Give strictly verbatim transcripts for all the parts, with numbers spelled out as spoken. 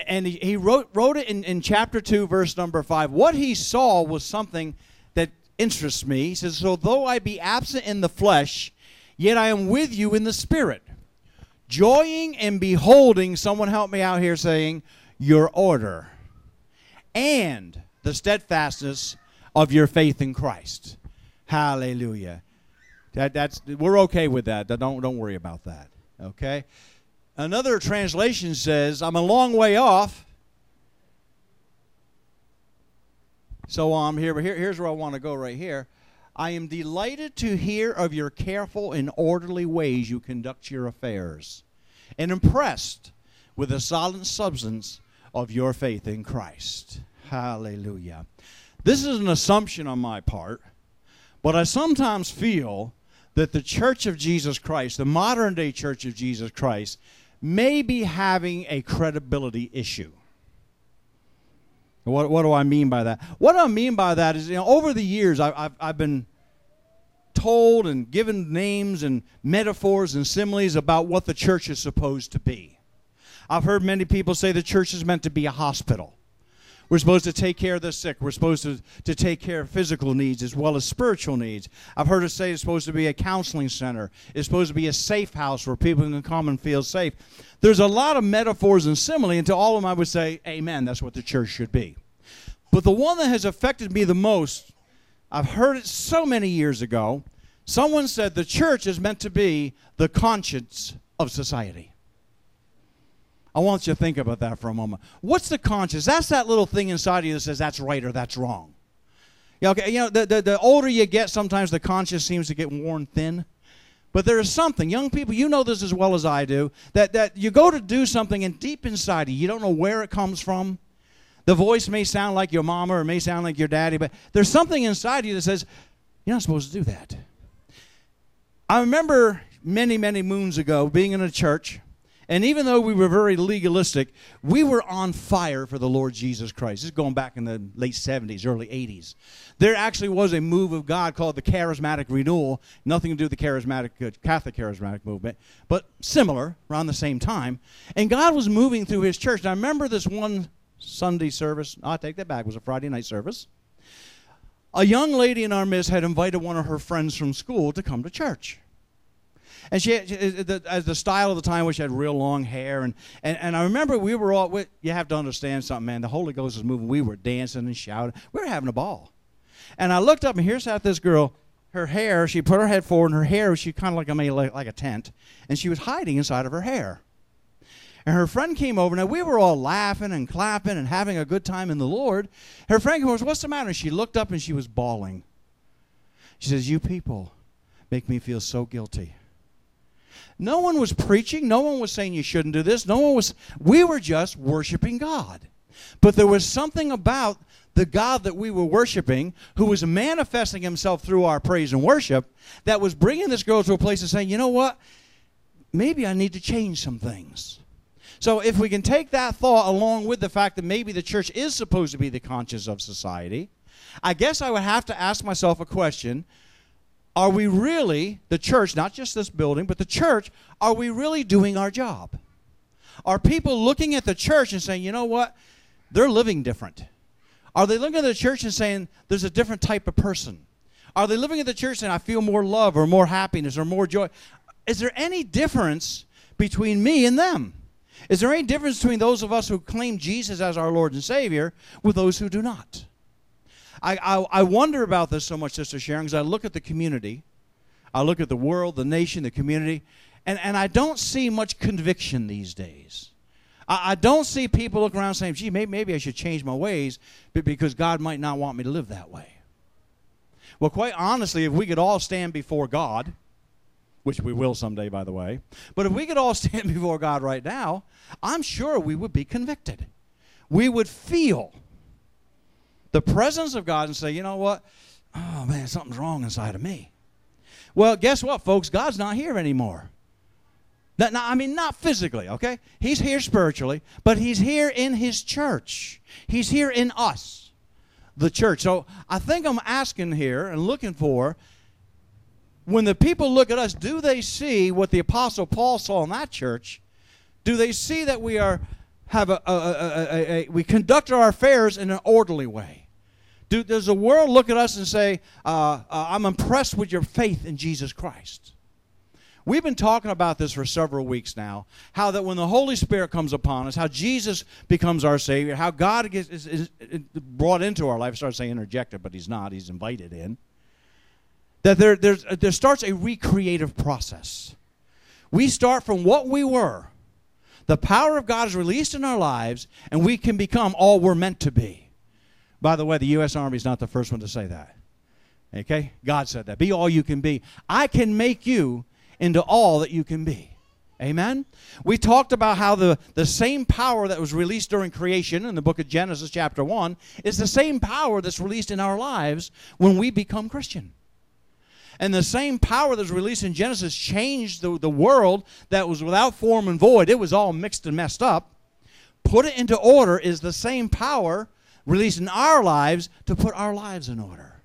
And he, he wrote, wrote it in, in chapter two, verse number five. What he saw was something that interests me. He says, so though I be absent in the flesh, yet I am with you in the spirit, joying and beholding, someone help me out here, saying, your order and the steadfastness of your faith in Christ. Hallelujah. That, that's, we're okay with that. Don't, don't worry about that. Okay? Another translation says, I'm a long way off. So I'm here, but here, here's where I want to go right here. I am delighted to hear of your careful and orderly ways you conduct your affairs, and impressed with the solid substance of your faith in Christ. Hallelujah. This is an assumption on my part, but I sometimes feel that the Church of Jesus Christ, the modern-day Church of Jesus Christ, may be having a credibility issue. What, what do I mean by that? What I mean by that is, you know, over the years, I, I've, I've been told and given names and metaphors and similes about what the church is supposed to be. I've heard many people say the church is meant to be a hospital. We're supposed to take care of the sick. We're supposed to, to take care of physical needs as well as spiritual needs. I've heard it say it's supposed to be a counseling center. It's supposed to be a safe house where people can come and feel safe. There's a lot of metaphors and simile, and to all of them I would say, amen, that's what the church should be. But the one that has affected me the most, I've heard it so many years ago. Someone said the church is meant to be the conscience of society. I want you to think about that for a moment. What's the conscience? That's that little thing inside of you that says that's right or that's wrong. Yeah, okay, you know, the, the, the older you get, sometimes the conscience seems to get worn thin. But there is something, young people, you know this as well as I do, that, that you go to do something and deep inside you, you don't know where it comes from. The voice may sound like your mama or it may sound like your daddy, but there's something inside you that says, you're not supposed to do that. I remember many, many moons ago being in a church, and even though we were very legalistic, we were on fire for the Lord Jesus Christ. This is going back in the late seventies, early eighties. There actually was a move of God called the Charismatic Renewal. Nothing to do with the charismatic, uh, Catholic Charismatic movement, but similar, around the same time. And God was moving through his church. And I remember this one Sunday service. I'll take that back. It was a Friday night service. A young lady in our midst had invited one of her friends from school to come to church. And she, had, as the style of the time, which had real long hair, and, and, and I remember we were all, we, you have to understand something, man, the Holy Ghost was moving, we were dancing and shouting, we were having a ball. And I looked up, and here sat this girl, her hair, she put her head forward, and her hair, she kind of like, made like, like a tent, and she was hiding inside of her hair. And her friend came over, now we were all laughing and clapping and having a good time in the Lord. Her friend came over, what's the matter? And she looked up, and she was bawling. She says, you people make me feel so guilty. No one was preaching. No one was saying you shouldn't do this. No one was. We were just worshiping God. But there was something about the God that we were worshiping who was manifesting himself through our praise and worship that was bringing this girl to a place of saying, you know what? Maybe I need to change some things. So if we can take that thought along with the fact that maybe the church is supposed to be the conscience of society, I guess I would have to ask myself a question. Are we really, the church, not just this building, but the church, are we really doing our job? Are people looking at the church and saying, you know what, they're living different? Are they looking at the church and saying, there's a different type of person? Are they looking at the church saying, I feel more love or more happiness or more joy? Is there any difference between me and them? Is there any difference between those of us who claim Jesus as our Lord and Savior with those who do not? I, I, I wonder about this so much, Sister Sharon, because I look at the community, I look at the world, the nation, the community, and, and I don't see much conviction these days. I, I don't see people look around saying, gee, maybe, maybe I should change my ways because God might not want me to live that way. Well, quite honestly, if we could all stand before God, which we will someday, by the way, but if we could all stand before God right now, I'm sure we would be convicted. We would feel the presence of God and say, you know what? Oh, man, something's wrong inside of me. Well, guess what, folks? God's not here anymore. Not, not, I mean, not physically, okay? He's here spiritually, but he's here in his church. He's here in us, the church. So I think I'm asking here and looking for, when the people look at us, do they see what the Apostle Paul saw in that church? Do they see that we are have a, a, a, a, a we conduct our affairs in an orderly way? Do, does the world look at us and say, uh, uh, I'm impressed with your faith in Jesus Christ? We've been talking about this for several weeks now, how that when the Holy Spirit comes upon us, how Jesus becomes our Savior, how God gets, is, is, is brought into our life. I started saying interjected, but he's not. He's invited in. That there, there's, there starts a recreative process. We start from what we were. The power of God is released in our lives, and we can become all we're meant to be. By the way, the U S Army is not the first one to say that. Okay? God said that. Be all you can be. I can make you into all that you can be. Amen? We talked about how the, the same power that was released during creation in the book of Genesis chapter one is the same power that's released in our lives when we become Christian. And the same power that's released in Genesis changed the, the world that was without form and void. It was all mixed and messed up. Put it into order is the same power released in our lives to put our lives in order.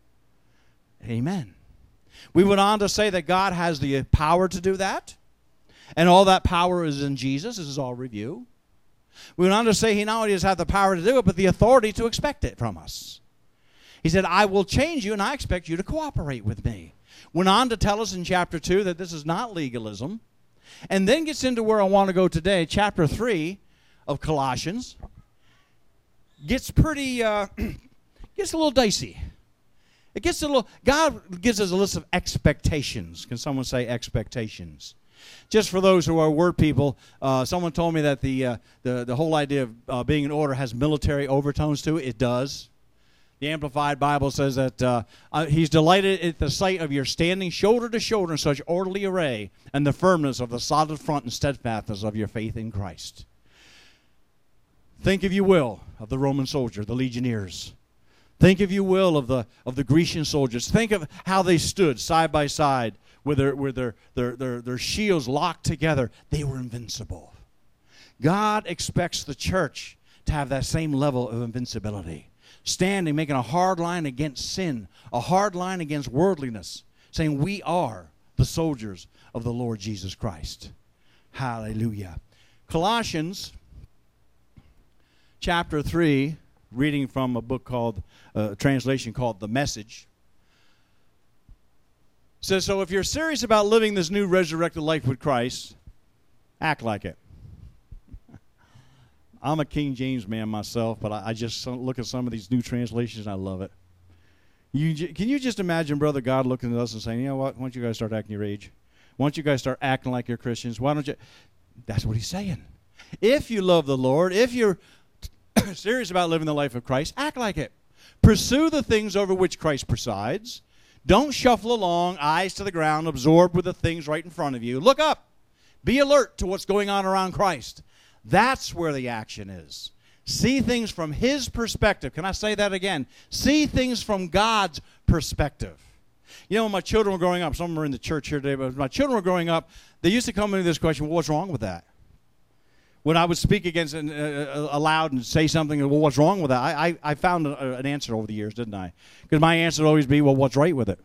Amen. We went on to say that God has the power to do that. And all that power is in Jesus. This is all review. We went on to say he not only does have the power to do it, but the authority to expect it from us. He said, I will change you, and I expect you to cooperate with me. Went on to tell us in chapter two that this is not legalism. And then gets into where I want to go today. Chapter three of Colossians gets pretty, uh, gets a little dicey. It gets a little, God gives us a list of expectations. Can someone say expectations? Just for those who are word people, uh, someone told me that the, uh, the, the whole idea of uh, being in order has military overtones to it. It does. The Amplified Bible says that uh, uh, he's delighted at the sight of your standing shoulder to shoulder in such orderly array and the firmness of the solid front and steadfastness of your faith in Christ. Think, if you will, of the Roman soldier, the legionnaires. Think, if you will, of the of the Grecian soldiers. Think of how they stood side by side with their with their their their, their shields locked together. They were invincible. God expects the church to have that same level of invincibility. Standing, making a hard line against sin, a hard line against worldliness, saying we are the soldiers of the Lord Jesus Christ. Hallelujah. Colossians chapter three, reading from a book called, uh, a translation called The Message, says, so if you're serious about living this new resurrected life with Christ, act like it. I'm a King James man myself, but I, I just look at some of these new translations and I love it. You, can you just imagine, brother, God looking at us and saying, you know what, why don't you guys start acting your age? Why don't you guys start acting like you're Christians? Why don't you? That's what he's saying. If you love the Lord, if you're serious about living the life of Christ, act like it. Pursue the things over which Christ presides. Don't shuffle along, eyes to the ground, absorbed with the things right in front of you. Look up. Be alert to what's going on around Christ. That's where the action is. See things from his perspective. Can I say that again? See things from God's perspective. You know, when my children were growing up, some of them are in the church here today, but when my children were growing up, they used to come into this question, well, what's wrong with that? When I would speak against it uh, aloud and say something, well, what's wrong with that? I, I, I found a, an answer over the years, didn't I? Because my answer would always be, well, what's right with it?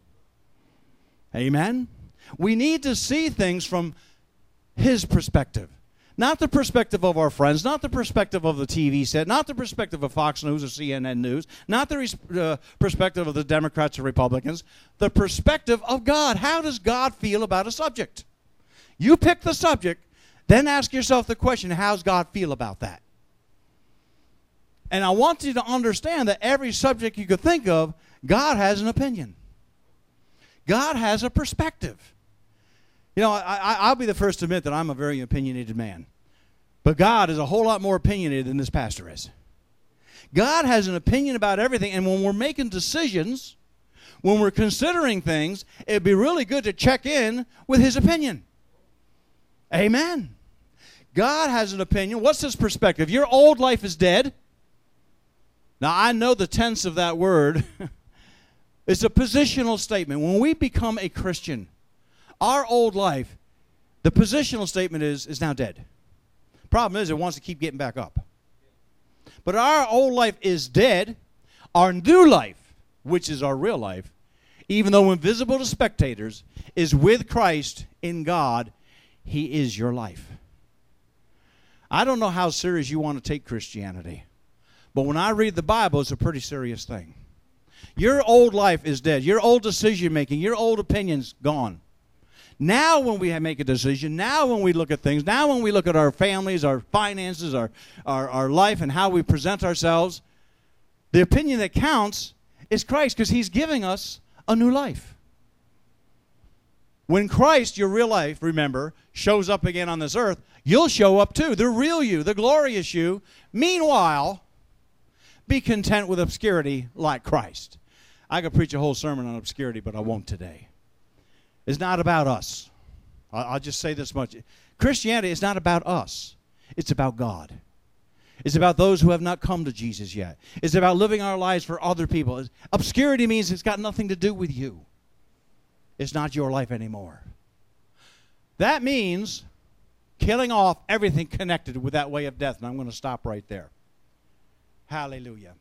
Amen? We need to see things from his perspective. Not the perspective of our friends, not the perspective of the T V set, not the perspective of Fox News or C N N News, not the res- uh, perspective of the Democrats or Republicans, the perspective of God. How does God feel about a subject? You pick the subject, then ask yourself the question, how does God feel about that? And I want you to understand that every subject you could think of, God has an opinion. God has a perspective. You know, I, I, I'll be the first to admit that I'm a very opinionated man. But God is a whole lot more opinionated than this pastor is. God has an opinion about everything, and when we're making decisions, when we're considering things, it'd be really good to check in with his opinion. Amen. God has an opinion. What's his perspective? Your old life is dead. Now, I know the tense of that word. It's a positional statement. When we become a Christian, our old life, the positional statement is, is now dead. Problem is, it wants to keep getting back up. But our old life is dead. Our new life, which is our real life, even though invisible to spectators, is with Christ in God. He is your life. I don't know how serious you want to take Christianity, but when I read the Bible, it's a pretty serious thing. Your old life is dead. Your old decision making, your old opinions, gone. Now when we make a decision, now when we look at things, now when we look at our families, our finances, our, our, our life, and how we present ourselves, the opinion that counts is Christ, because he's giving us a new life. When Christ, your real life, remember, shows up again on this earth, you'll show up too, the real you, the glorious you. Meanwhile, be content with obscurity like Christ. I could preach a whole sermon on obscurity, but I won't today. It's not about us. I'll just say this much. Christianity is not about us. It's about God. It's about those who have not come to Jesus yet. It's about living our lives for other people. Obscurity means it's got nothing to do with you. It's not your life anymore. That means killing off everything connected with that way of death. And I'm going to stop right there. Hallelujah.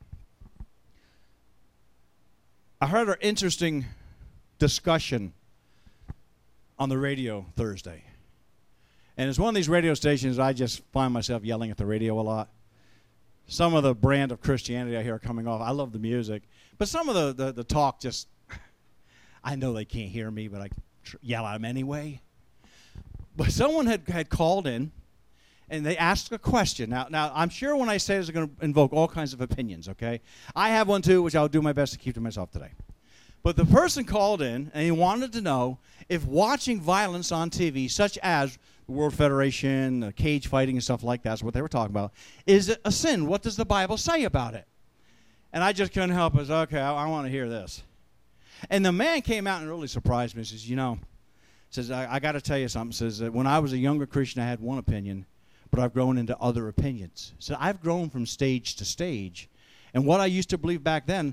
I heard an interesting discussion on the radio Thursday. And it's one of these radio stations I just find myself yelling at the radio a lot. Some of the brand of Christianity I hear are coming off. I love the music. But some of the, the, the talk just, I know they can't hear me, but I tr- yell at them anyway. But someone had, had called in, and they asked a question. Now, now, I'm sure when I say this, it's going to invoke all kinds of opinions, okay? I have one too, which I'll do my best to keep to myself today. But the person called in, and he wanted to know if watching violence on T V, such as the World Federation, uh, cage fighting and stuff like that, is what they were talking about, is it a sin? What does the Bible say about it? And I just couldn't help it. Okay, I, I want to hear this. And the man came out and really surprised me. He says, you know, says I, I got to tell you something. Says that when I was a younger Christian, I had one opinion, but I've grown into other opinions. So I've grown from stage to stage. And what I used to believe back then,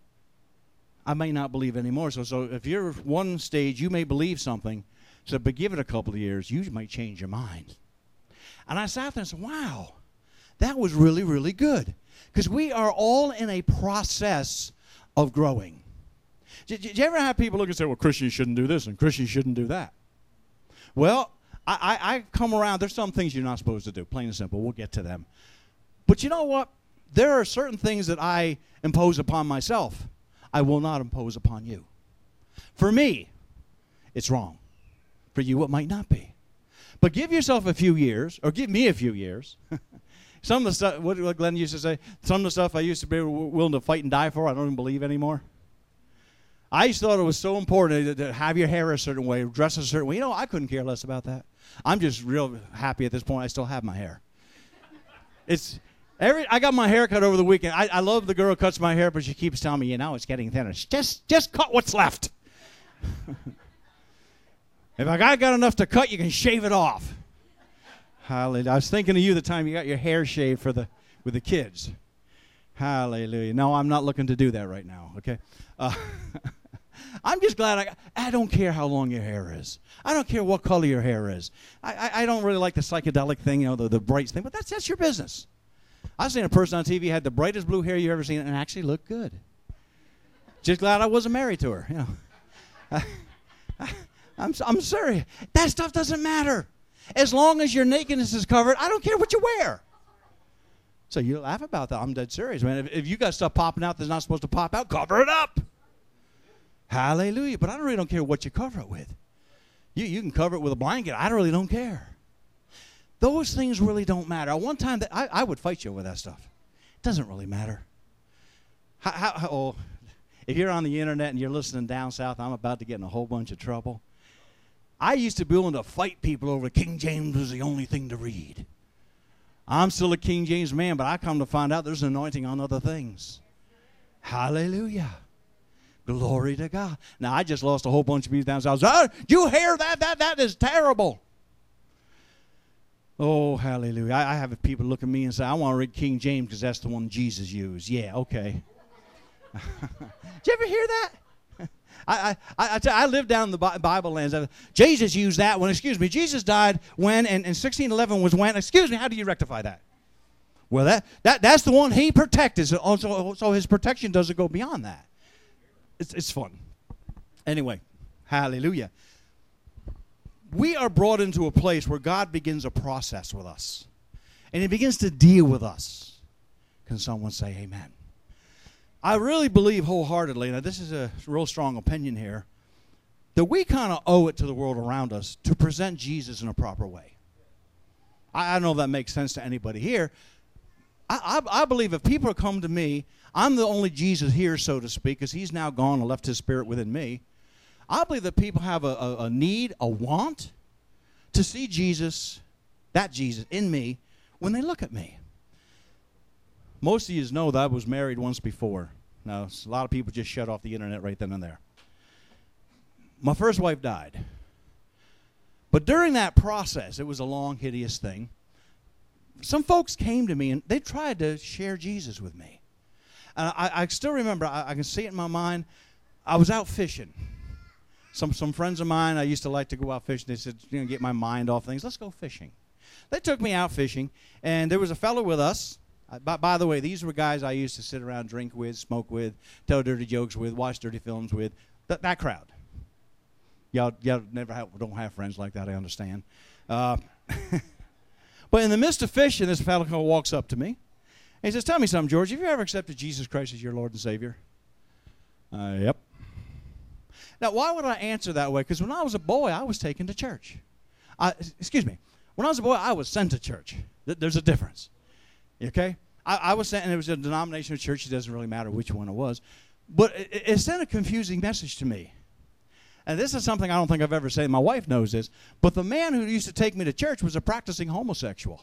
I may not believe anymore. So, so if you're one stage, you may believe something. So, but give it a couple of years, you might change your mind. And I sat there and said, wow, that was really, really good. Because we are all in a process of growing. Did, did you ever have people look and say, well, Christians shouldn't do this and Christians shouldn't do that? Well, I, I, I come around. There's some things you're not supposed to do, plain and simple. We'll get to them. But you know what? There are certain things that I impose upon myself I will not impose upon you. For me, it's wrong. For you, it might not be. But give yourself a few years, or give me a few years. Some of the stuff, what Glenn used to say, some of the stuff I used to be willing to fight and die for, I don't even believe anymore. I used to thought it was so important to have your hair a certain way, dress a certain way. You know, I couldn't care less about that. I'm just real happy at this point I still have my hair. It's... Every, I got my hair cut over the weekend. I, I love the girl who cuts my hair, but she keeps telling me, you know, it's getting thinner. Just just cut what's left. If I got, got enough to cut, you can shave it off. Hallelujah. I was thinking of you the time you got your hair shaved for the with the kids. Hallelujah. No, I'm not looking to do that right now, okay? Uh, I'm just glad I, I don't care how long your hair is. I don't care what color your hair is. I, I, I don't really like the psychedelic thing, you know, the, the bright thing, but that's that's your business. I've seen a person on T V had the brightest blue hair you've ever seen and actually looked good. Just glad I wasn't married to her, you know. I, I, I'm, I'm sorry. That stuff doesn't matter. As long as your nakedness is covered, I don't care what you wear. So you laugh about that. I'm dead serious, man. If, if you got stuff popping out that's not supposed to pop out, cover it up. Hallelujah. But I really don't care what you cover it with. You, you can cover it with a blanket. I really don't care. Those things really don't matter. One time, that I, I would fight you over that stuff. It doesn't really matter. How, how, how, oh, if you're on the internet and you're listening down south, I'm about to get in a whole bunch of trouble. I used to be willing to fight people over King James was the only thing to read. I'm still a King James man, but I come to find out there's anointing on other things. Hallelujah. Glory to God. Now, I just lost a whole bunch of people down south. Oh, you hear that? That, that is terrible. Oh, hallelujah. I, I have people look at me and say, I want to read King James because that's the one Jesus used. Yeah, okay. Did you ever hear that? I, I, I, I lived down in the Bible lands. Jesus used that one. Excuse me. Jesus died when, and, and sixteen eleven was when. Excuse me, how do you rectify that? Well, that, that that's the one he protected. So, so, so his protection doesn't go beyond that. It's, it's fun. Anyway, hallelujah. We are brought into a place where God begins a process with us. And he begins to deal with us. Can someone say amen? I really believe wholeheartedly, now this is a real strong opinion here, that we kind of owe it to the world around us to present Jesus in a proper way. I, I don't know if that makes sense to anybody here. I, I, I believe if people come to me, I'm the only Jesus here, so to speak, because he's now gone and left his spirit within me. I believe that people have a, a, a need, a want, to see Jesus, that Jesus, in me when they look at me. Most of you know that I was married once before. Now, a lot of people just shut off the internet right then and there. My first wife died. But during that process, it was a long, hideous thing. Some folks came to me and they tried to share Jesus with me. And I, I still remember, I, I can see it in my mind, I was out fishing. Some some friends of mine, I used to like to go out fishing. They said, you know, get my mind off things. Let's go fishing. They took me out fishing, and there was a fellow with us. Uh, by, by the way, these were guys I used to sit around, drink with, smoke with, tell dirty jokes with, watch dirty films with. Th- that crowd. Y'all, y'all never have, don't have friends like that, I understand. Uh, but in the midst of fishing, this fellow walks up to me. And he says, tell me something, George. Have you ever accepted Jesus Christ as your Lord and Savior? Uh, yep. Now, why would I answer that way? Because when I was a boy, I was taken to church. I, excuse me. When I was a boy, I was sent to church. There's a difference. Okay? I, I was sent, and it was a denominational church. It doesn't really matter which one it was. But it, it sent a confusing message to me. And this is something I don't think I've ever said. My wife knows this. But the man who used to take me to church was a practicing homosexual.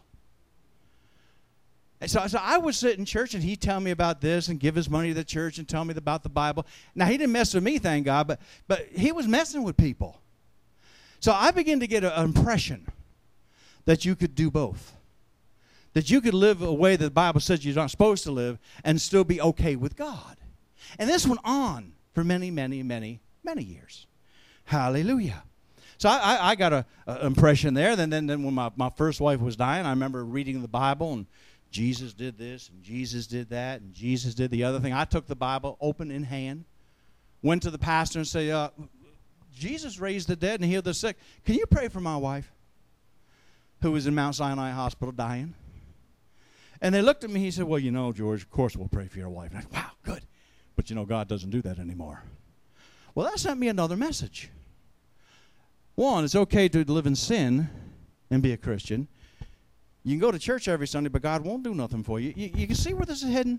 And so, so I would sit in church, and he'd tell me about this and give his money to the church and tell me about the Bible. Now, he didn't mess with me, thank God, but, but he was messing with people. So I began to get an impression that you could do both. That you could live a way that the Bible says you're not supposed to live and still be okay with God. And this went on for many, many, many, many years. Hallelujah. So I, I, I got an impression there. Then, then, then when my, my first wife was dying, I remember reading the Bible, and Jesus did this, and Jesus did that, and Jesus did the other thing. I took the Bible open in hand, went to the pastor and said, uh, Jesus raised the dead and healed the sick. Can you pray for my wife who was in Mount Sinai Hospital dying? And they looked at me. He said, well, you know, George, of course we'll pray for your wife. And I said, wow, good. But, you know, God doesn't do that anymore. Well, that sent me another message. One, it's okay to live in sin and be a Christian. You can go to church every Sunday, but God won't do nothing for you. You, you can see where this is heading?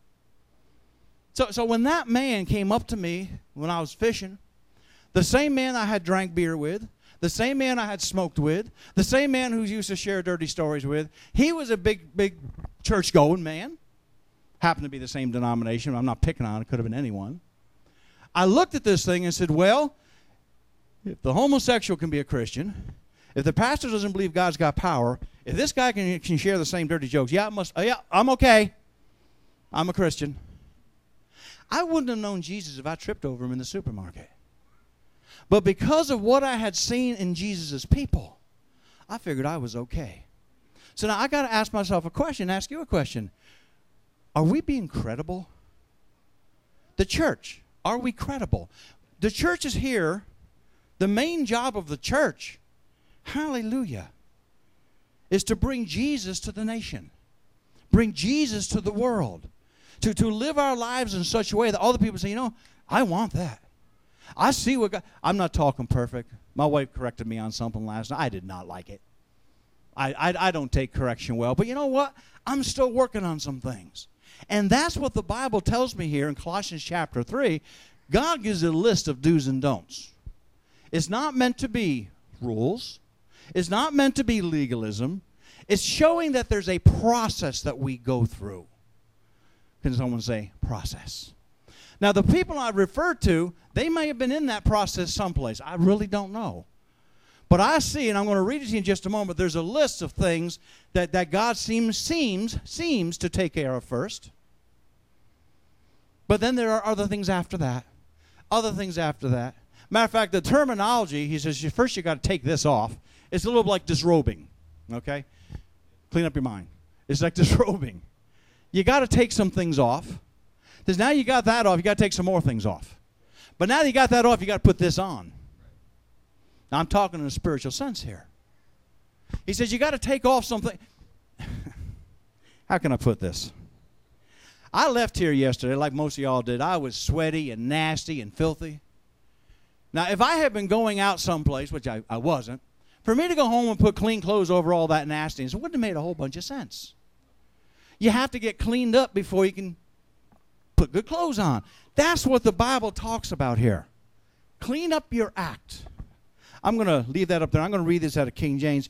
So, so when that man came up to me when I was fishing, the same man I had drank beer with, the same man I had smoked with, the same man who used to share dirty stories with, he was a big, big church-going man. Happened to be the same denomination. I'm not picking on it. It could have been anyone. I looked at this thing and said, well, if the homosexual can be a Christian, if the pastor doesn't believe God's got power, if this guy can, can share the same dirty jokes, yeah, I must, uh, yeah, I'm okay. I'm a Christian. I wouldn't have known Jesus if I tripped over him in the supermarket. But because of what I had seen in Jesus' people, I figured I was okay. So now I got to ask myself a question, ask you a question. Are we being credible? The church, are we credible? The church is here. The main job of the church, hallelujah, is to bring Jesus to the nation. Bring Jesus to the world. To, to live our lives in such a way that other people say, you know, I want that. I see what God, I'm not talking perfect. My wife corrected me on something last night. I did not like it. I, I, I don't take correction well. But you know what? I'm still working on some things. And that's what the Bible tells me here in Colossians chapter three. God gives a list of do's and don'ts. It's not meant to be rules. It's not meant to be legalism. It's showing that there's a process that we go through. Can someone say process? Now, the people I referred to, they may have been in that process someplace. I really don't know. But I see, and I'm going to read it to you in just a moment, there's a list of things that, that God seems, seems, seems to take care of first. But then there are other things after that. Other things after that. Matter of fact, the terminology, he says, first you got to take this off. It's a little like disrobing, okay? Clean up your mind. It's like disrobing. You got to take some things off. Because now you got that off, you got to take some more things off. But now that you got that off, you got to put this on. Now I'm talking in a spiritual sense here. He says you got to take off something. how can I put this? I left here yesterday, like most of y'all did. I was sweaty and nasty and filthy. Now, if I had been going out someplace, which I, I wasn't, for me to go home and put clean clothes over all that nastiness, it wouldn't have made a whole bunch of sense. You have to get cleaned up before you can put good clothes on. That's what the Bible talks about here. Clean up your act. I'm going to leave that up there. I'm going to read this out of King James.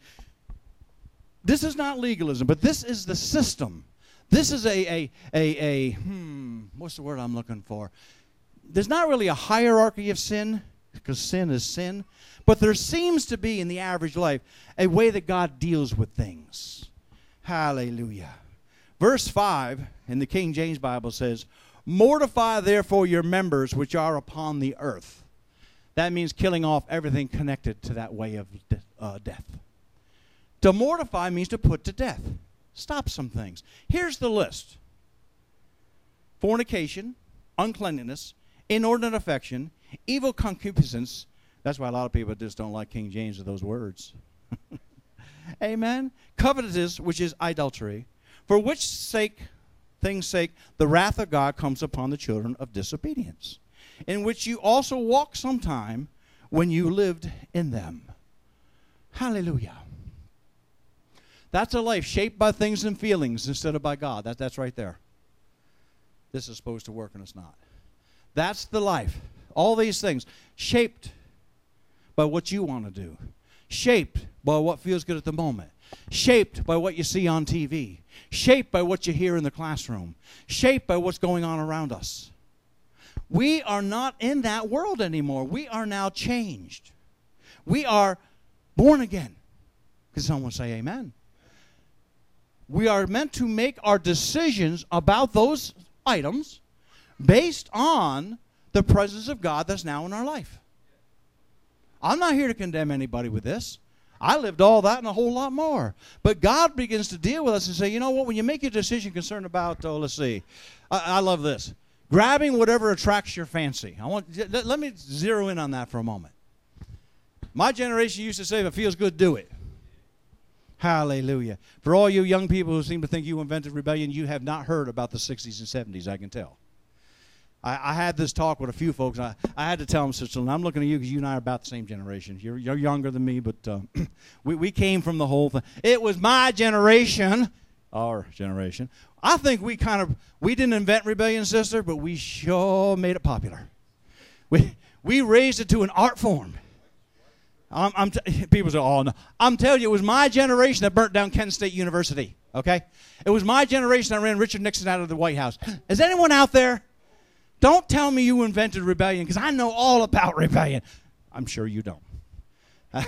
This is not legalism, but this is the system. This is a, a, a, a hmm, what's the word I'm looking for? There's not really a hierarchy of sin, because sin is sin, but there seems to be in the average life a way that God deals with things. Hallelujah. Verse five in the King James Bible says, mortify therefore your members which are upon the earth. That means killing off everything connected to that way of de- uh, death. To mortify means to put to death. Stop some things. Here's the list. Fornication, uncleanness, inordinate affection, evil concupiscence. That's why a lot of people just don't like King James with those words. Amen. Covetousness, which is idolatry, for which sake, things' sake, the wrath of God comes upon the children of disobedience, in which you also walked sometime when you lived in them. Hallelujah. That's a life shaped by things and feelings instead of by God. That, that's right there. This is supposed to work and it's not. That's the life. All these things shaped by what you want to do. Shaped by what feels good at the moment. Shaped by what you see on T V. Shaped by what you hear in the classroom. Shaped by what's going on around us. We are not in that world anymore. We are now changed. We are born again. Can someone say amen? We are meant to make our decisions about those items based on the presence of God that's now in our life. I'm not here to condemn anybody with this. I lived all that and a whole lot more. But God begins to deal with us and say, you know what, when you make your decision concerned about, oh, let's see, I, I love this, grabbing whatever attracts your fancy. I want, let, let me zero in on that for a moment. My generation used to say, if it feels good, do it. Hallelujah. For all you young people who seem to think you invented rebellion, you have not heard about the sixties and seventies, I can tell. I, I had this talk with a few folks. I, I had to tell them, Sister Lynn, I'm looking at you because you and I are about the same generation. You're, you're younger than me, but uh, we, we came from the whole thing. It was my generation, our generation. I think we kind of, we didn't invent rebellion, sister, but we sure made it popular. We, we raised it to an art form. I'm, I'm t- people say, oh, no. I'm telling you, it was my generation that burnt down Kent State University, okay? It was my generation that ran Richard Nixon out of the White House. Is anyone out there? Don't tell me you invented rebellion, because I know all about rebellion. I'm sure you don't. And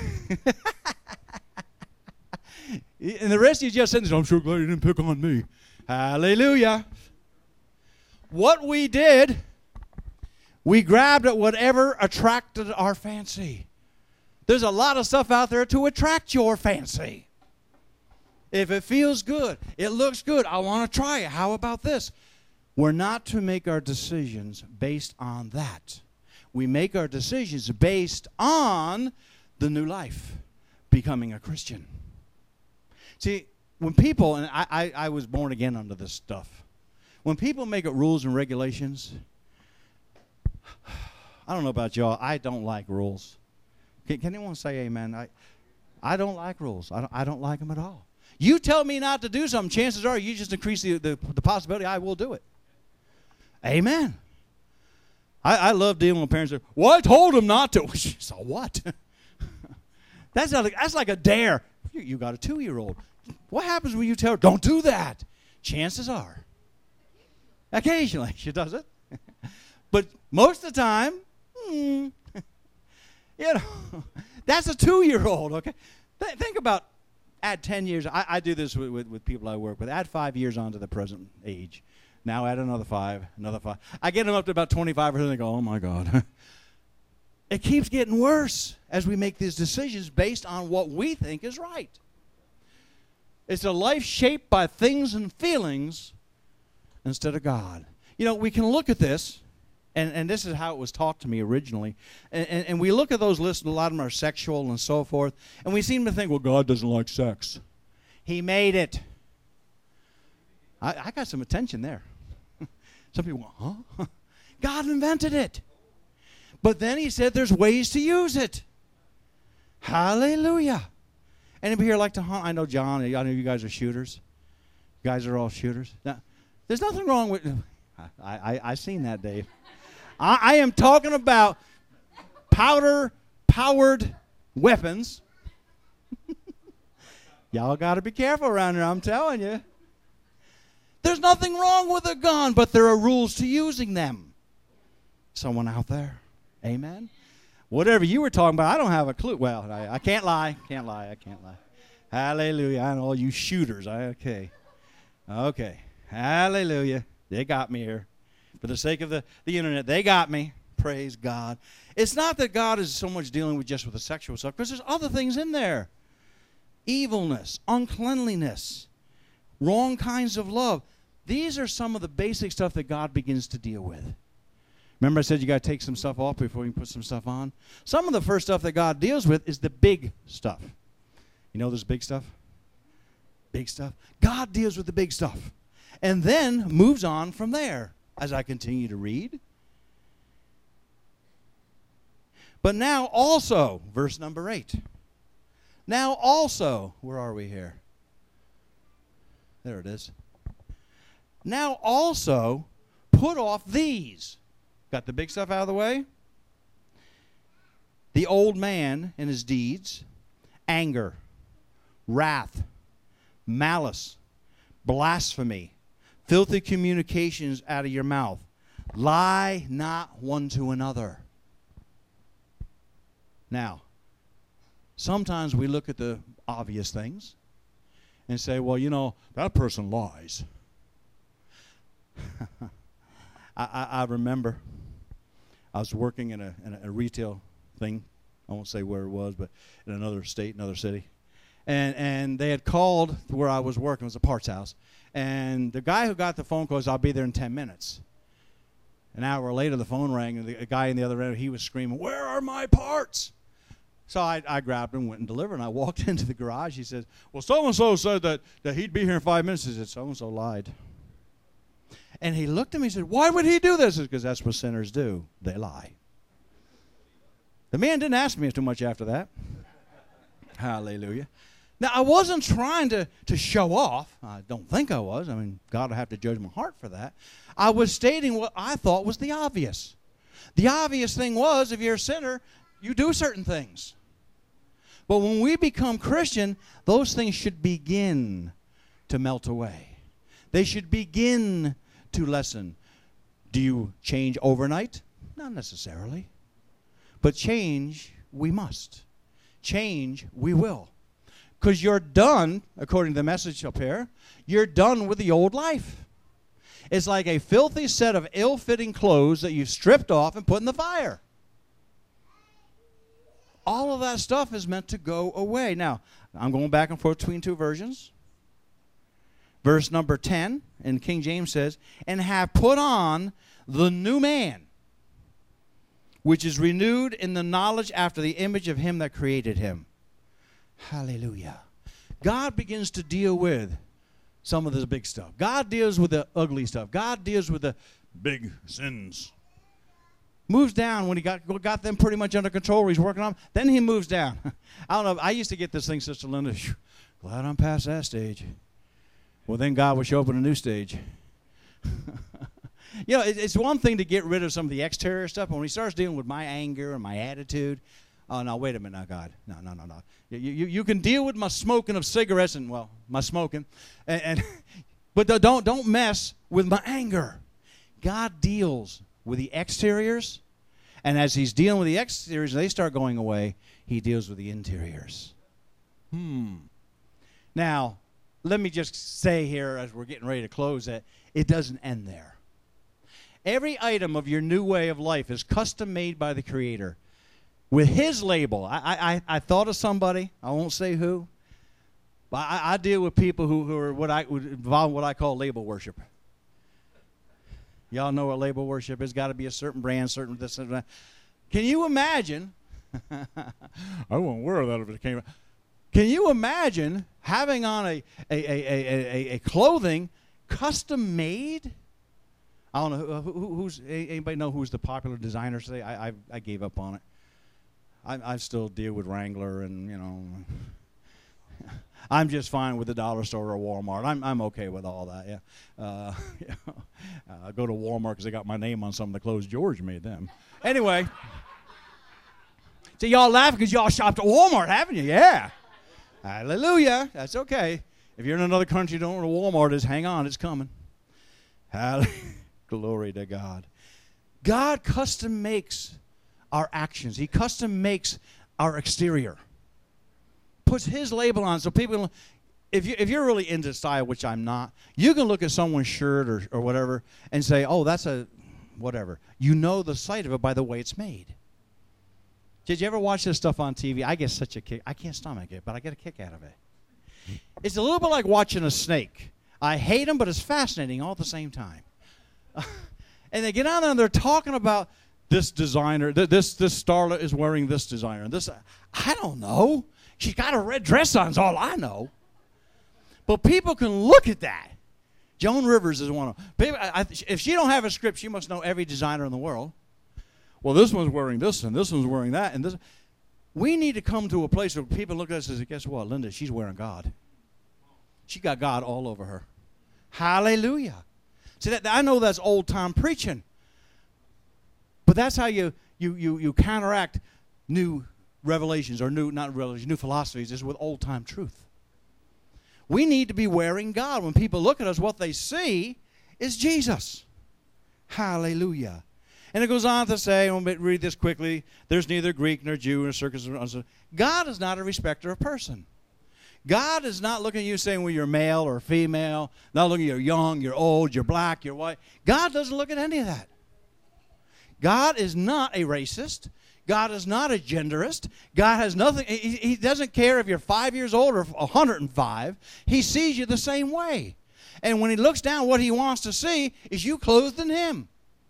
the rest of you just said, I'm sure glad you didn't pick on me. Hallelujah. What we did, we grabbed at whatever attracted our fancy. There's a lot of stuff out there to attract your fancy. If it feels good, it looks good, I want to try it. How about this? We're not to make our decisions based on that. We make our decisions based on the new life, becoming a Christian. See, when people, and I, I, I was born again under this stuff, when people make up rules and regulations, I don't know about y'all, I don't like rules. Can, can anyone say amen? I, I don't like rules. I don't, I don't like them at all. You tell me not to do something, chances are you just increase the, the, the possibility I will do it. Amen. I, I love dealing with parents that, well, I told them not to. So what? that's, not like, that's like a dare. You, you got a two-year-old. What happens when you tell her, don't do that? Chances are, occasionally she does it. But most of the time, hmm, you know, that's a two-year-old, okay? Th- think about, add ten years. I, I do this with, with, with people I work with. Add five years on to the present age. Now add another five, another five. I get them up to about twenty-five or something, and they go, oh, my God. It keeps getting worse as we make these decisions based on what we think is right. It's a life shaped by things and feelings instead of God. You know, we can look at this, and, and this is how it was taught to me originally, and, and, and we look at those lists, and a lot of them are sexual and so forth, and we seem to think, well, God doesn't like sex. He made it. I, I got some attention there. Some people went, huh? God invented it. But then he said there's ways to use it. Hallelujah. Anybody here like to hunt? I know John, I know you guys are shooters. You guys are all shooters. Now, there's nothing wrong with, I, I, I seen that, Dave. I, I am talking about powder-powered weapons. Y'all got to be careful around here, I'm telling you. There's nothing wrong with a gun, but there are rules to using them. Someone out there? Amen? Whatever you were talking about, I don't have a clue. Well, I, I can't lie. Can't lie. I can't lie. Hallelujah. I know all you shooters. I, okay. Okay. Hallelujah. They got me here. For the sake of the, the internet, they got me. Praise God. It's not that God is so much dealing with just with the sexual stuff, because there's other things in there. Evilness, uncleanliness, wrong kinds of love. These are some of the basic stuff that God begins to deal with. Remember I said you got to take some stuff off before you can put some stuff on? Some of the first stuff that God deals with is the big stuff. You know this big stuff? Big stuff. God deals with the big stuff. And then moves on from there as I continue to read. But now also, verse number eight. Now also, where are we here? There it is. Now also, put off these. Got the big stuff out of the way? The old man and his deeds, anger, wrath, malice, blasphemy, filthy communications out of your mouth. Lie not one to another. Now, sometimes we look at the obvious things and say, well, you know, that person lies. I, I, I remember I was working in a, in a retail thing. I won't say where it was, but in another state, another city. And and they had called where I was working. It was a parts house. And the guy who got the phone call said, I'll be there in ten minutes. An hour later, the phone rang, and the guy in the other end, he was screaming, where are my parts? So I, I grabbed him, went and delivered, and I walked into the garage. He says, well, so-and-so said that, that he'd be here in five minutes. He said, so-and-so lied. And he looked at me and said, why would he do this? Because that's what sinners do. They lie. The man didn't ask me too much after that. Hallelujah. Now, I wasn't trying to, to show off. I don't think I was. I mean, God will have to judge my heart for that. I was stating what I thought was the obvious. The obvious thing was, if you're a sinner, you do certain things. But when we become Christian, those things should begin to melt away. They should begin to lessen. Do you change overnight? Not necessarily. But change, we must. Change, we will. Because you're done, according to the message up here, you're done with the old life. It's like a filthy set of ill-fitting clothes that you've stripped off and put in the fire. All of that stuff is meant to go away. Now, I'm going back and forth between two versions. Verse number ten in King James says, and have put on the new man, which is renewed in the knowledge after the image of him that created him. Hallelujah. God begins to deal with some of this big stuff. God deals with the ugly stuff. God deals with the big sins. Moves down when he got got them pretty much under control. He's working on them. Then he moves down. I don't know. I used to get this thing, Sister Linda. Whew, glad I'm past that stage. Well, then God will show up in a new stage. You know, it, it's one thing to get rid of some of the exterior stuff, but when he starts dealing with my anger and my attitude, oh, no, wait a minute now, God. No, no, no, no. You, you, you can deal with my smoking of cigarettes and, well, my smoking, and, and but don't, don't mess with my anger. God deals with the exteriors, and as he's dealing with the exteriors, they start going away, he deals with the interiors. Hmm. Now, let me just say here as we're getting ready to close that it doesn't end there. Every item of your new way of life is custom made by the Creator with his label. I, I, I thought of somebody, I won't say who, but I, I deal with people who, who are what I would involve what I call label worship. Y'all know what label worship is. Got to be a certain brand, certain this and that. Can you imagine? I wouldn't wear that if it came. Can you imagine having on a a, a, a, a, a clothing custom made. I don't know who, who, who's anybody know who's the popular designer today. I I, I gave up on it. I, I still deal with Wrangler, and you know, I'm just fine with the dollar store or Walmart. I'm I'm okay with all that. Yeah, uh, you know, I go to Walmart because they got my name on some of the clothes George made them. Anyway, so y'all laugh because y'all shopped at Walmart, haven't you? Yeah. Hallelujah. That's okay. If you're in another country, you don't know where Walmart is. Hang on, it's coming. Hallelujah. Glory to God. God custom makes our actions. He custom makes our exterior. Puts his label on so people, if, you, if you're really into style, which I'm not, you can look at someone's shirt or, or whatever and say, oh, that's a whatever. You know the sight of it by the way it's made. Did you ever watch this stuff on T V? I get such a kick. I can't stomach it, but I get a kick out of it. It's a little bit like watching a snake. I hate them, but it's fascinating all at the same time. And they get on there and they're talking about this designer, th this this starlet is wearing this designer. And this, I don't know. She's got a red dress on is all I know. But people can look at that. Joan Rivers is one of them. People, I, I, if she don't have a script, she must know every designer in the world. Well, this one's wearing this, and this one's wearing that, and this. We need to come to a place where people look at us and say, guess what, Linda, she's wearing God. She got God all over her. Hallelujah. See, that, I know that's old-time preaching, but that's how you, you, you, you counteract new revelations, or new, not revelations, new philosophies, is with old-time truth. We need to be wearing God. When people look at us, what they see is Jesus. Hallelujah. And it goes on to say, I'm going to read this quickly, there's neither Greek nor Jew nor circumcision. God is not a respecter of person. God is not looking at you saying, well, you're male or female, not looking at you, you're young, you're old, you're black, you're white. God doesn't look at any of that. God is not a racist. God is not a genderist. God has nothing. He, he doesn't care if you're five years old or one hundred and five. He sees you the same way. And when he looks down, what he wants to see is you clothed in him.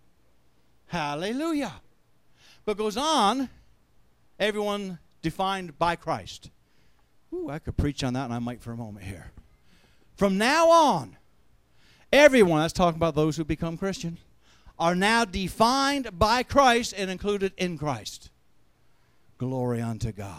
Hallelujah. But goes on, everyone defined by Christ. Ooh, I could preach on that, and I might for a moment here. From now on, everyone, that's talking about those who become Christians, are now defined by Christ and included in Christ. Glory unto God.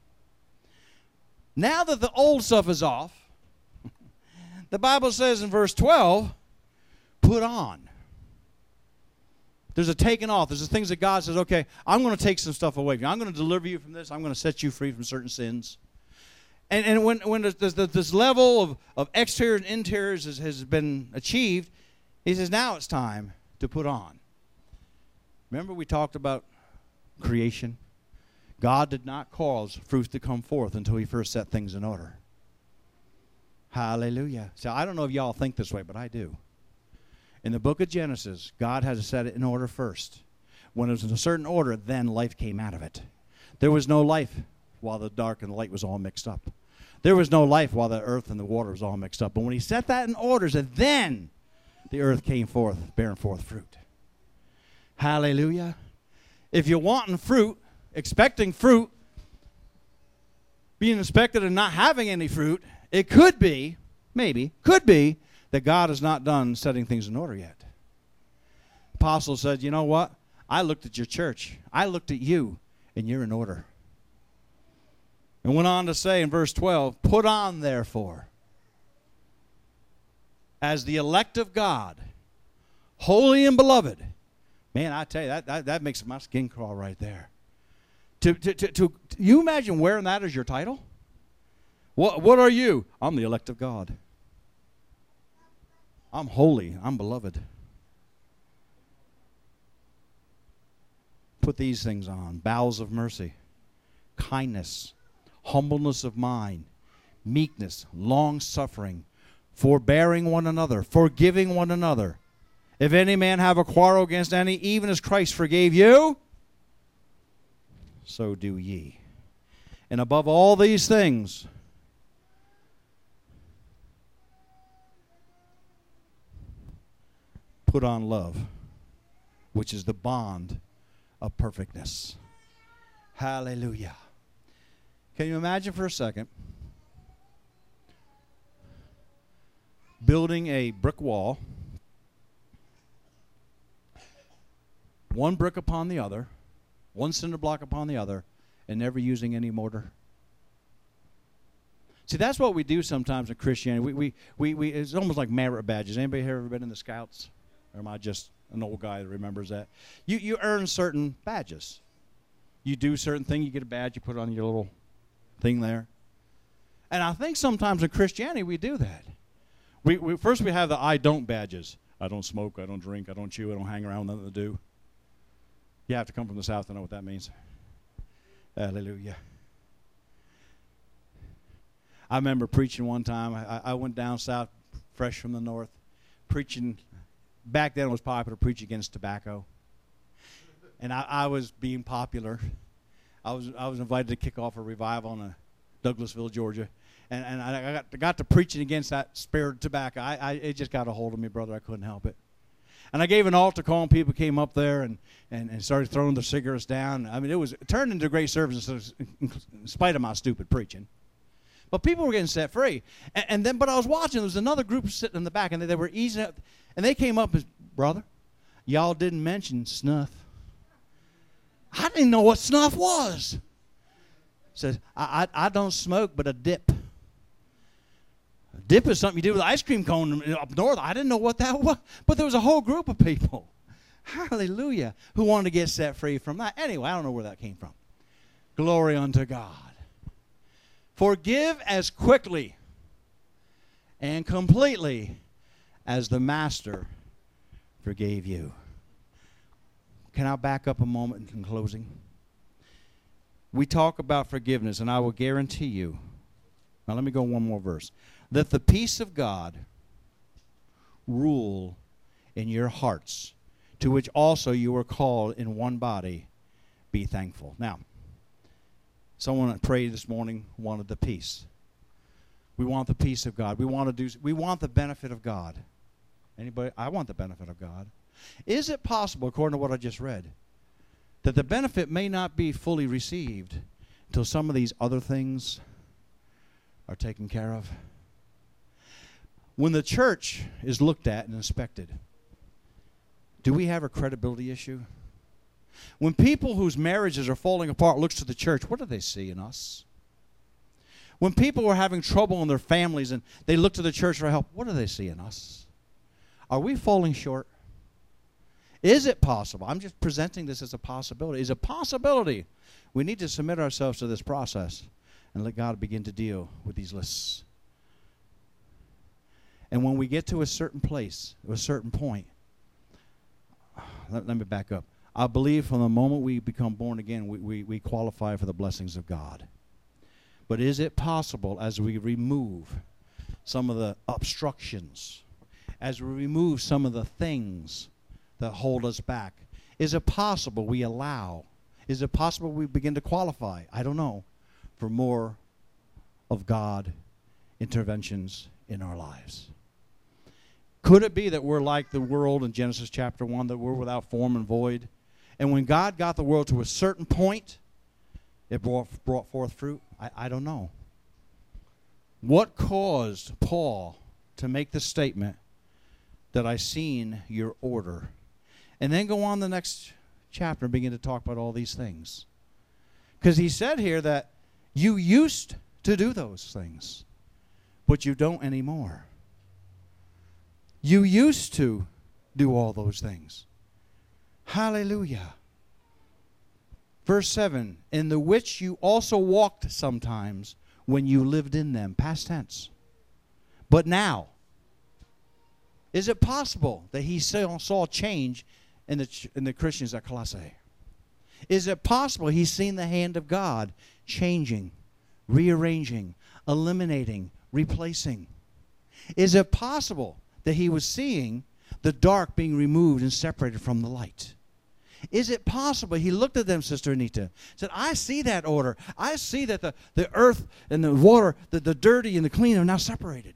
Now that the old stuff is off, the Bible says in verse twelve, put on. There's a taking off. There's the things that God says, okay, I'm going to take some stuff away from you. I'm going to deliver you from this. I'm going to set you free from certain sins. And, and when, when there's, there's, this level of, of exterior and interiors has, has been achieved, he says, now it's time to put on. Remember we talked about creation? God did not cause fruits to come forth until he first set things in order. Hallelujah. So I don't know if y'all think this way, but I do. In the book of Genesis, God had to set it in order first. When it was in a certain order, then life came out of it. There was no life while the dark and the light was all mixed up. There was no life while the earth and the water was all mixed up. But when he set that in orders, and then the earth came forth, bearing forth fruit. Hallelujah. If you're wanting fruit, expecting fruit, being expected and not having any fruit, it could be, maybe, could be, that God is not done setting things in order yet. Apostle said, you know what? I looked at your church. I looked at you, and you're in order. And went on to say in verse twelve, put on, therefore, as the elect of God, holy and beloved. Man, I tell you, that, that, that makes my skin crawl right there. To, to, to, to, you imagine wearing that as your title? What, what are you? I'm the elect of God. I'm holy. I'm beloved. Put these things on. Bowels of mercy, kindness, humbleness of mind, meekness, long-suffering, forbearing one another, forgiving one another. If any man have a quarrel against any, even as Christ forgave you, so do ye. And above all these things, put on love, which is the bond of perfectness. Hallelujah. Can you imagine for a second building a brick wall, one brick upon the other, one cinder block upon the other, and never using any mortar? See, that's what we do sometimes in Christianity. We, we, we, we, it's almost like merit badges. Anybody here ever been in the Scouts? Or am I just an old guy that remembers that? You, you earn certain badges. You do certain thing, you get a badge, you put it on your little thing there. And I think sometimes in Christianity we do that. We, we First we have the I don't badges. I don't smoke, I don't drink, I don't chew, I don't hang around with nothing to do. You have to come from the South to know what that means. Hallelujah. I remember preaching one time. I, I went down south, fresh from the north, preaching. Back then it was popular to preach against tobacco. And I, I was being popular. I was I was invited to kick off a revival in Douglasville, Georgia. And, and I got, got to preaching against that spirit of tobacco. I, I, it just got a hold of me, brother. I couldn't help it. And I gave an altar call, and people came up there and, and, and started throwing their cigarettes down. I mean, it was it turned into a great service in spite of my stupid preaching. But people were getting set free. And, and then, but I was watching. There was another group sitting in the back, and they, they were easing up. And they came up as, brother, y'all didn't mention snuff. I didn't know what snuff was. Says, I, I, I don't smoke, but a dip. A dip is something you do with ice cream cone up north. I didn't know what that was. But there was a whole group of people, hallelujah, who wanted to get set free from that. Anyway, I don't know where that came from. Glory unto God. Forgive as quickly and completely as the Master forgave you. Can I back up a moment in closing? We talk about forgiveness, and I will guarantee you, now let me go one more verse, that the peace of God rule in your hearts, to which also you were called in one body. Be thankful. Now, someone that prayed this morning wanted the peace. We want the peace of God. We want to do. We want the benefit of God. Anybody? I want the benefit of God. Is it possible, according to what I just read, that the benefit may not be fully received until some of these other things are taken care of? When the church is looked at and inspected, do we have a credibility issue? When people whose marriages are falling apart looks to the church, what do they see in us? When people are having trouble in their families and they look to the church for help, what do they see in us? Are we falling short? Is it possible? I'm just presenting this as a possibility. Is a possibility. We need to submit ourselves to this process and let God begin to deal with these lists. And when we get to a certain place, a certain point, let, let me back up. I believe from the moment we become born again, we, we, we qualify for the blessings of God. But is it possible, as we remove some of the obstructions, as we remove some of the things that hold us back, is it possible we allow, is it possible we begin to qualify, I don't know, for more of God interventions in our lives? Could it be that we're like the world in Genesis chapter one, that we're without form and void? And when God got the world to a certain point, it brought, brought forth fruit? I, I don't know. What caused Paul to make the statement that I seen your order? And then go on the next chapter and begin to talk about all these things. Because he said here that you used to do those things, but you don't anymore. You used to do all those things. Hallelujah. Verse seven, in the which you also walked sometimes when you lived in them. Past tense. But now, is it possible that he saw, saw change in the, in the Christians at Colossae? Is it possible he's seen the hand of God changing, rearranging, eliminating, replacing? Is it possible that he was seeing the dark being removed and separated from the light? Is it possible? He looked at them, Sister Anita, said, I see that order. I see that the, the earth and the water, the, the dirty and the clean are now separated.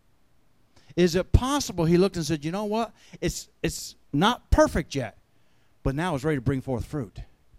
Is it possible he looked and said, you know what? It's, it's not perfect yet, but now it's ready to bring forth fruit.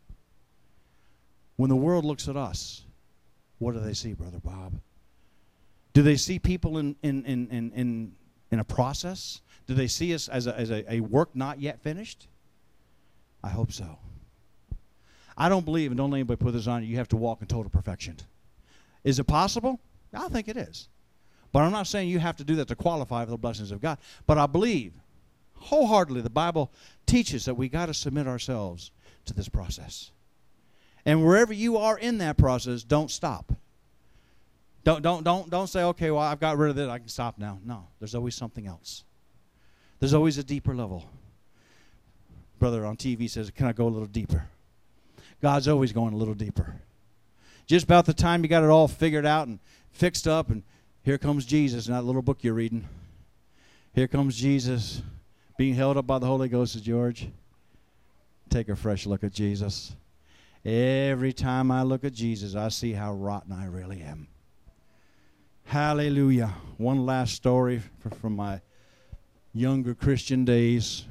When the world looks at us, what do they see, Brother Bob? Do they see people in, in, in, in, in in a process? Do they see us as a, as a, a work not yet finished? I hope so. I don't believe, and don't let anybody put this on you, you have to walk in total perfection. Is it possible? I think it is. But I'm not saying you have to do that to qualify for the blessings of God. But I believe wholeheartedly the Bible teaches that we got to submit ourselves to this process. And wherever you are in that process, don't stop. Don't don't don't don't say, okay, well, I've got rid of it, I can stop now. No, there's always something else. There's always a deeper level. Brother on T V says, can I go a little deeper? God's always going a little deeper. Just about the time you got it all figured out and fixed up, and here comes Jesus in that little book you're reading. Here comes Jesus being held up by the Holy Ghost, George. Take a fresh look at Jesus. Every time I look at Jesus, I see how rotten I really am. Hallelujah. One last story from my younger Christian days.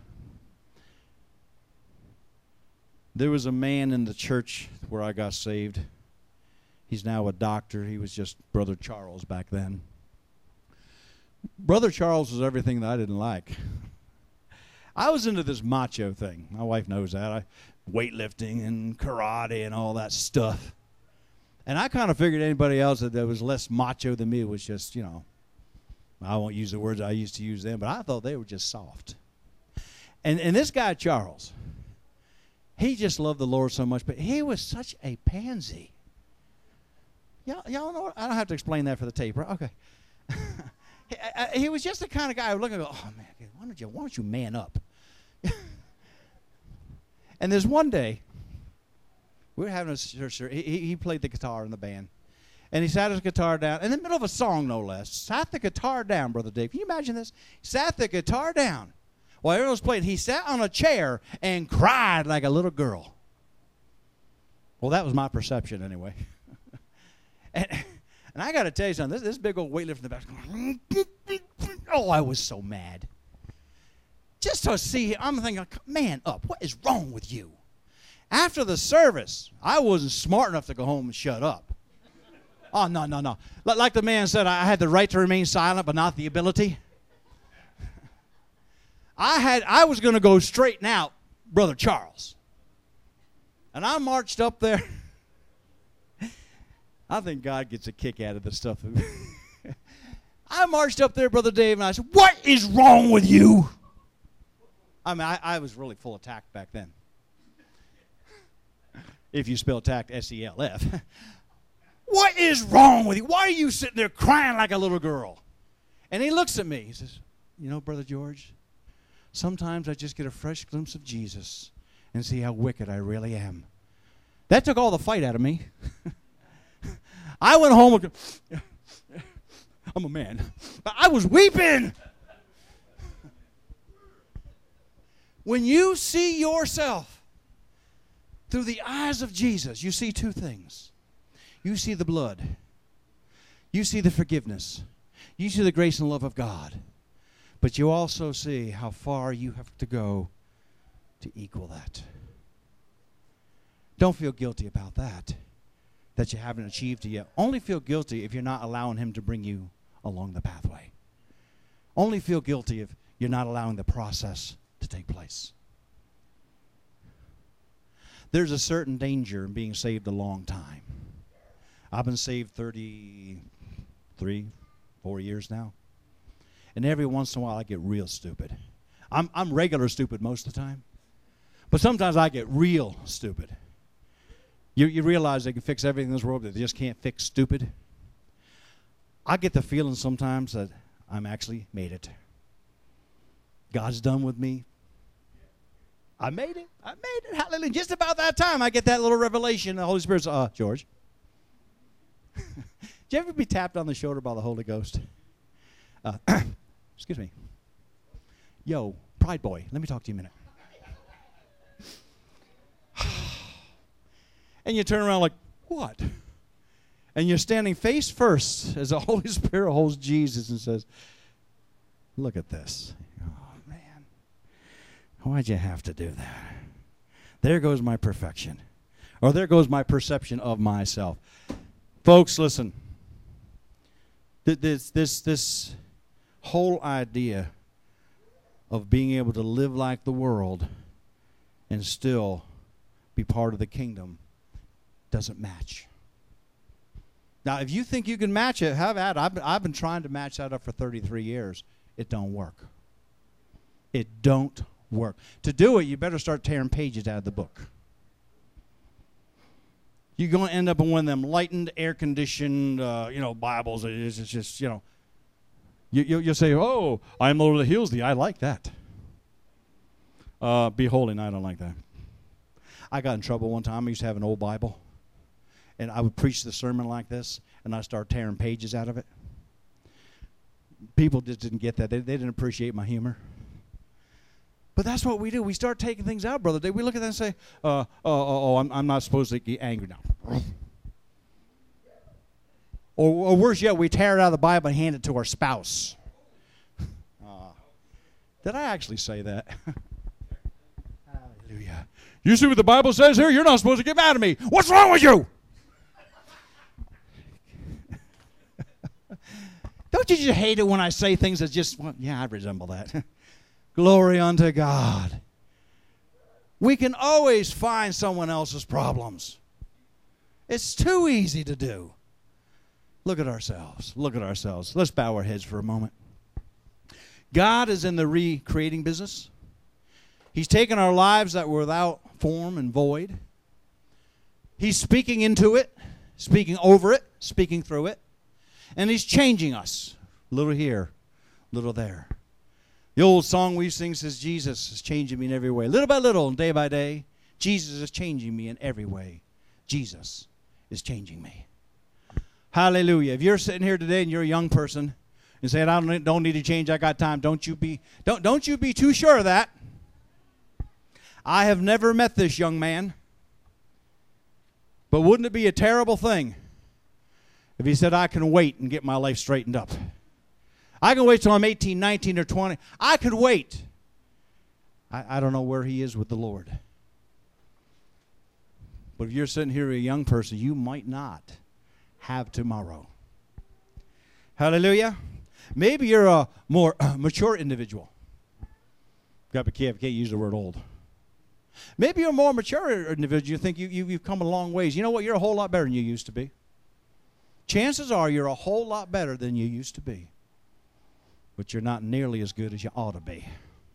There was a man in the church where I got saved. He's now a doctor. He was just Brother Charles back then. Brother Charles was everything that I didn't like. I was into this macho thing. My wife knows that. I, weightlifting and karate and all that stuff. And I kind of figured anybody else that, that was less macho than me was just, you know, I won't use the words I used to use then, but I thought they were just soft. And and this guy, Charles, he just loved the Lord so much, but he was such a pansy. Y'all, y'all know what? I don't have to explain that for the tape, right? Okay. he, I, he was just the kind of guy I would look and go, oh, man, why don't you, why don't you man up? And there's one day, we were having a church, he, he played the guitar in the band. And he sat his guitar down, in the middle of a song no less, sat the guitar down, Brother Dave. Can you imagine this? Sat the guitar down while everyone was playing. He sat on a chair and cried like a little girl. Well, that was my perception anyway. and, and I got to tell you something. This, this big old weightlifter in the back. Oh, I was so mad. Just to see him, I'm thinking, man up, what is wrong with you? After the service, I wasn't smart enough to go home and shut up. Oh, no, no, no. Like the man said, I had the right to remain silent, but not the ability. I had, I was going to go straighten out Brother Charles. And I marched up there. I think God gets a kick out of this stuff. I marched up there, Brother Dave, and I said, what is wrong with you? I mean, I, I was really full of tact back then. If you spell tact, S E L F. What is wrong with you? Why are you sitting there crying like a little girl? And he looks at me. He says, you know, Brother George, sometimes I just get a fresh glimpse of Jesus and see how wicked I really am. That took all the fight out of me. I went home and I'm a man. I was weeping. When you see yourself through the eyes of Jesus, you see two things. You see the blood. You see the forgiveness. You see the grace and love of God. But you also see how far you have to go to equal that. Don't feel guilty about that, that you haven't achieved it yet. Only feel guilty if you're not allowing Him to bring you along the pathway. Only feel guilty if you're not allowing the process to take place. There's a certain danger in being saved a long time. I've been saved thirty-three, four years now. And every once in a while I get real stupid. I'm, I'm regular stupid most of the time. But sometimes I get real stupid. You, you realize they can fix everything in this world, but they just can't fix stupid. I get the feeling sometimes that I'm actually made it. God's done with me. I made it. I made it. Hallelujah. Just about that time, I get that little revelation. The Holy Spirit's, uh, George. Did you ever be tapped on the shoulder by the Holy Ghost? Uh, excuse me. Yo, pride boy, let me talk to you a minute. And you turn around like, what? And you're standing face first as the Holy Spirit holds Jesus and says, look at this. Why'd you have to do that? There goes my perfection. Or there goes my perception of myself. Folks, listen. This, this, this whole idea of being able to live like the world and still be part of the kingdom doesn't match. Now, if you think you can match it, have at it. I've been, I've been trying to match that up for thirty-three years. It don't work. It don't work. To do it, you better start tearing pages out of the book. You're going to end up in one of them lightened, air-conditioned, uh, you know, Bibles. It's just, you know, you, you, you'll say, oh, I'm Lord of the Hills thee. I like that. Uh, be holy, no, I don't like that. I got in trouble one time. I used to have an old Bible, and I would preach the sermon like this, and I started tearing pages out of it. People just didn't get that. They, they didn't appreciate my humor. But that's what we do. We start taking things out, Brother Dave. We look at that and say, uh, oh, oh, oh I'm, I'm not supposed to get angry now. Or, or worse yet, we tear it out of the Bible and hand it to our spouse. Uh, did I actually say that? Hallelujah. You see what the Bible says here? You're not supposed to get mad at me. What's wrong with you? Don't you just hate it when I say things that just, well, yeah, I resemble that. Glory unto God. We can always find someone else's problems. It's too easy to do. Look at ourselves. Look at ourselves. Let's bow our heads for a moment. God is in the recreating business. He's taken our lives that were without form and void. He's speaking into it, speaking over it, speaking through it. And He's changing us. A little here, a little there. The old song we sing says, Jesus is changing me in every way. Little by little, day by day, Jesus is changing me in every way. Jesus is changing me. Hallelujah. If you're sitting here today and you're a young person and saying, I don't, don't need to change, I got time, don't you be, don't, don't you be too sure of that. I have never met this young man. But wouldn't it be a terrible thing if he said, I can wait and get my life straightened up? I can wait till I'm eighteen, nineteen, or twenty. I could wait. I, I don't know where he is with the Lord. But if you're sitting here a young person, you might not have tomorrow. Hallelujah. Maybe you're a more uh, mature individual. Got to be careful, can't use the word old. Maybe you're a more mature individual. You think you, you, you've come a long ways. You know what? You're a whole lot better than you used to be. Chances are you're a whole lot better than you used to be. But you're not nearly as good as you ought to be.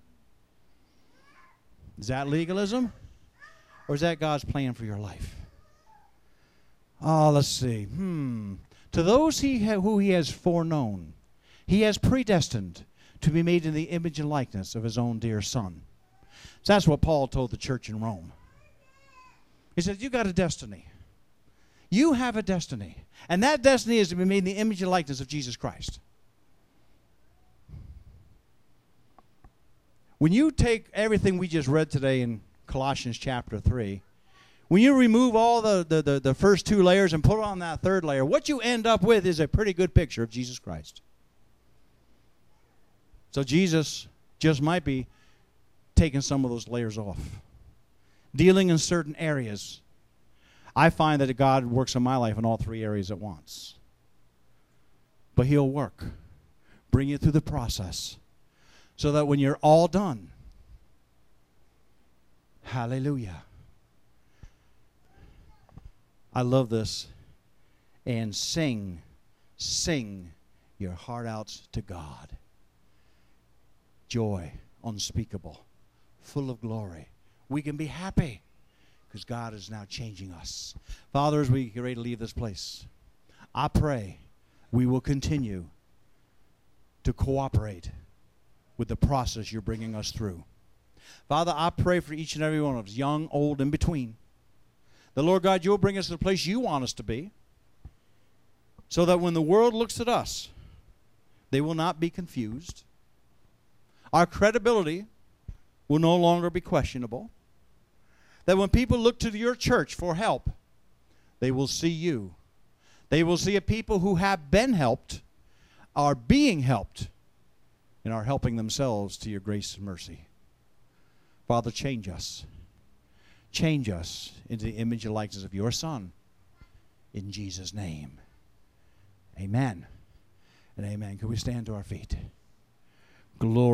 Is that legalism? Or is that God's plan for your life? Oh, let's see. Hmm. To those he ha- who He has foreknown, He has predestined to be made in the image and likeness of His own dear Son. So that's what Paul told the church in Rome. He said, you got a destiny. You have a destiny. And that destiny is to be made in the image and likeness of Jesus Christ. When you take everything we just read today in Colossians chapter three, when you remove all the, the, the, the first two layers and put on that third layer, what you end up with is a pretty good picture of Jesus Christ. So Jesus just might be taking some of those layers off, dealing in certain areas. I find that God works in my life in all three areas at once. But He'll work, bring you through the process, so that when you're all done, hallelujah. I love this. And sing, sing your heart out to God. Joy unspeakable, full of glory. We can be happy because God is now changing us. Father, as we get ready to leave this place, I pray we will continue to cooperate with the process You're bringing us through. Father, I pray for each and every one of us, young, old, in between. The Lord God, You'll bring us to the place You want us to be, so that when the world looks at us, they will not be confused. Our credibility will no longer be questionable. That when people look to Your church for help, they will see You. They will see a people who have been helped, are being helped, and are helping themselves to Your grace and mercy. Father, change us. Change us into the image and likeness of Your Son. In Jesus' name. Amen. And amen. Can we stand to our feet? Glory.